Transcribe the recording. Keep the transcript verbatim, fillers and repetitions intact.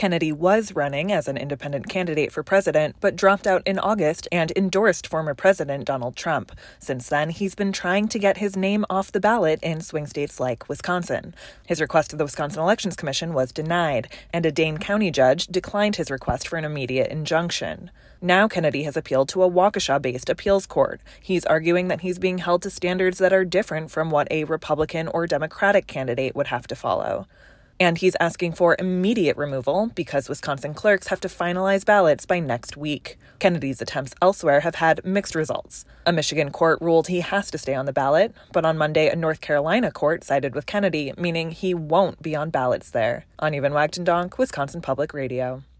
Kennedy was running as an independent candidate for president, but dropped out in August and endorsed former President Donald Trump. Since then, he's been trying to get his name off the ballot in swing states like Wisconsin. His request to the Wisconsin Elections Commission was denied, and a Dane County judge declined his request for an immediate injunction. Now Kennedy has appealed to a Waukesha-based appeals court. He's arguing that he's being held to standards that are different from what a Republican or Democratic candidate would have to follow. And he's asking for immediate removal because Wisconsin clerks have to finalize ballots by next week. Kennedy's attempts elsewhere have had mixed results. A Michigan court ruled he has to stay on the ballot, but on Monday, a North Carolina court sided with Kennedy, meaning he won't be on ballots there. Anya Van Wagtendonk, Wisconsin Public Radio.